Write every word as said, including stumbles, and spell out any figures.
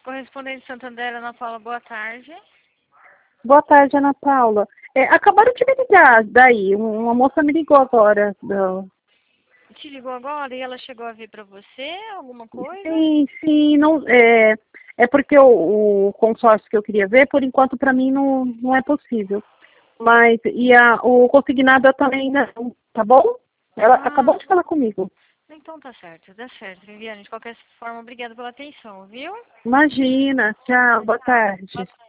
correspondente Santander, Ana Paula, boa tarde. Boa tarde, Ana Paula. É, acabaram de me ligar daí, uma moça me ligou agora. Do... Te ligou agora e ela chegou a vir para você alguma coisa? Sim, sim, não, é, é porque o, o consórcio que eu queria ver, por enquanto, para mim não, não é possível. Mas, e a, o consignado eu também não, tá bom? Ela Ah, acabou de falar comigo. então tá certo, dá certo, Viviane. De qualquer forma, obrigada pela atenção, viu? Imagina, tchau, boa tarde. Boa tarde.